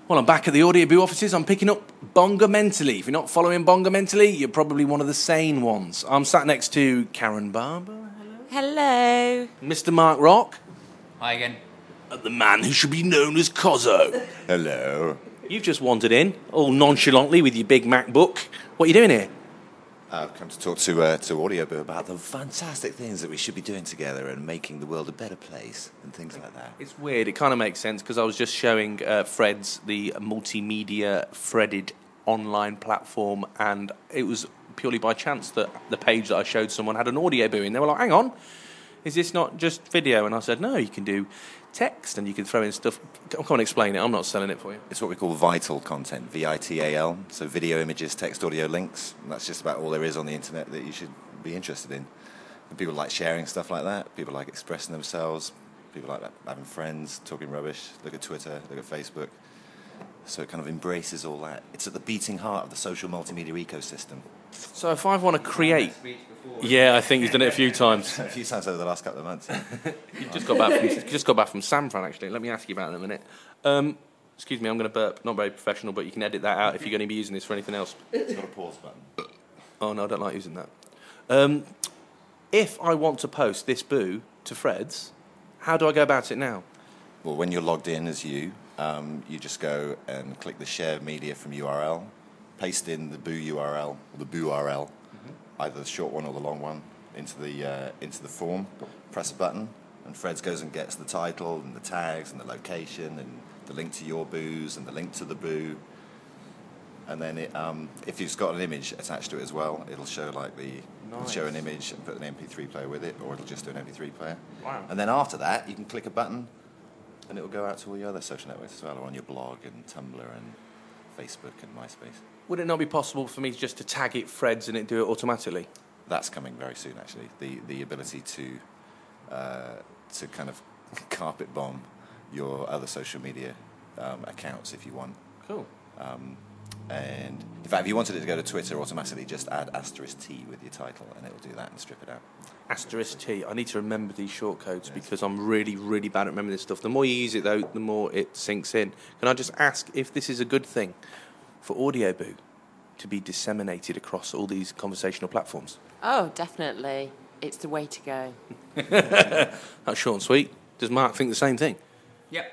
Well, I'm back at the Audioboo offices. I'm picking up Bonga Mentally. If you're not following Bonga Mentally, you're probably one of the sane ones. I'm sat next to Karen Barber. Hello. Mr. Mark Rock. Hi again. And the man who should be known as Cozzo. Hello. You've just wandered in, all nonchalantly with your big MacBook. What are you doing here? I've come to talk to Audioboo about the fantastic things that we should be doing together and making the world a better place and things like that. It's weird. It kind of makes sense because I was just showing Fred's the multimedia Freded online platform, and it was purely by chance that the page that I showed someone had an Audioboo in. They were like, hang on, is this not just video? And I said, no, you can do text and you can throw in stuff. I can't explain it. I'm not selling it for you. It's what we call vital content, VITAL, so video, images, text, audio, links. And that's just about all there is on the internet that you should be interested in. And people like sharing stuff like that. People like expressing themselves. People like having friends, talking rubbish. Look at Twitter, look at Facebook. So it kind of embraces all that. It's at the beating heart of the social multimedia ecosystem. So if I want to create... Yeah, I think he's done it a few times. A few times over the last couple of months. You just got back from San Fran, actually. Let me ask you about it in a minute. Excuse me, I'm going to burp. Not very professional, but you can edit that out if you're going to be using this for anything else. It's got a pause button. Oh, no, I don't like using that. If I want to post this boo to Fred's, how do I go about it now? Well, when you're logged in as you just go and click the share media from URL, paste in the boo URL, or the boo URL, either the short one or the long one, into the form, press a button, and Fred's goes and gets the title and the tags and the location and the link to your boos and the link to the boo. And then if you've got an image attached to it as well, it'll show it'll show an image and put an MP3 player with it, or it'll just do an MP3 player. Wow. And then after that, you can click a button, and it'll go out to all your other social networks as well, or on your blog and Tumblr and Facebook and MySpace. Would it not be possible for me just to tag it Fred's and it do it automatically? That's coming very soon, actually. The ability to kind of carpet bomb your other social media accounts if you want. Cool. And in fact, if you wanted it to go to Twitter automatically, just add *T with your title, and it will do that and strip it out. *T. I need to remember these shortcodes because I'm really, really bad at remembering this stuff. The more you use it, though, the more it sinks in. Can I just ask if this is a good thing for Audioboo to be disseminated across all these conversational platforms? Oh, definitely. It's the way to go. That's short and sweet. Does Mark think the same thing? Yep.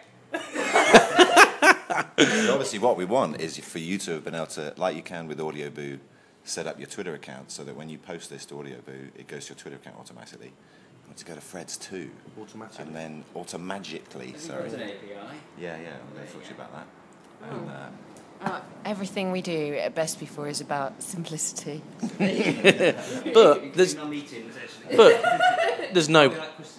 Obviously, what we want is for you to have been able to, like you can with Audioboo, set up your Twitter account so that when you post this to Audioboo, it goes to your Twitter account automatically. You want to go to Fred's too. Automatically. And then automagically, sorry. It's an API. Yeah, I'm going to talk to you about that. And, Everything we do at Best Before is about simplicity. But there's no...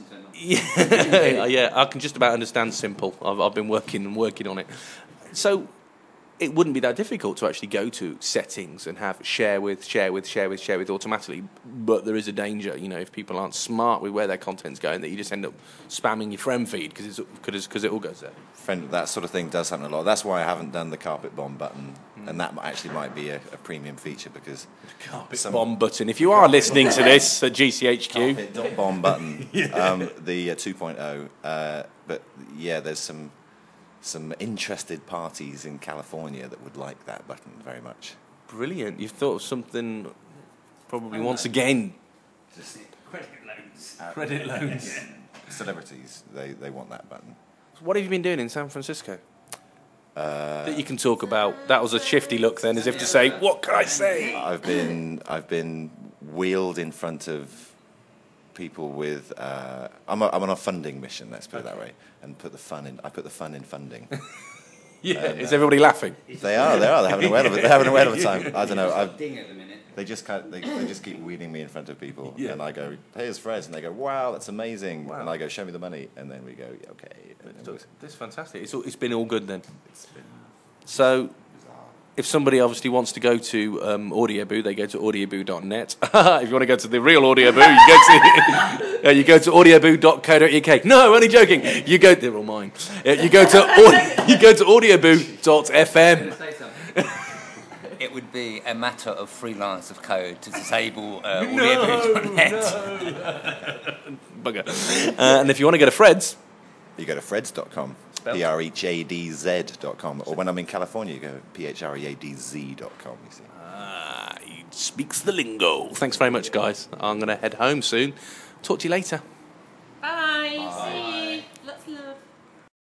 Yeah, I can just about understand simple. I've been working on it. So it wouldn't be that difficult to actually go to settings and have share with automatically. But there is a danger, if people aren't smart with where their content's going, that you just end up spamming your friend feed because it all goes there. that sort of thing does happen a lot. That's why I haven't done the carpet bomb button, and that actually might be a premium feature because Bomb button. If you are listening to this at GCHQ, carpet bomb button, the 2.0. But yeah, there's some interested parties in California that would like that button very much. brilliant. You've thought of something probably once again. Just Credit loans. Yeah. Celebrities, they want that button. What have you been doing in San Francisco? That you can talk about. That was a shifty look then, as if to say, what can I say? I've been wheeled in front of people with. I'm on a funding mission. Let's put it that way, and put the fun in. I put the fun in funding. Yeah, is everybody laughing? They are. They're having a whale of it. They're having a whale of a time. I don't know. Ding at the minute. They just keep wheeling me in front of people, Yeah. and I go, "Here's Fred," and they go, "Wow, that's amazing," Wow. and I go, "Show me the money," and then we go, "Yeah, "Okay." And then This is fantastic. It's been all good then. it's been So, bizarre. if somebody obviously wants to go to Audioboo, they go to audioboo.net. If you want to go to the real Audioboo, you go to audioboo.co.uk. No, only joking. You go. They're all mine. You go to audioboo.fm. Say something. It would be a matter of freelance of code to disable audioboo.net. Bugger. And if you want to go to Fred's, You go to freds.com. spelled. PREJDZ.com. Or when I'm in California, you go PHREADZ.com, you see. He speaks the lingo. Thanks very much, guys. I'm going to head home soon. Talk to you later.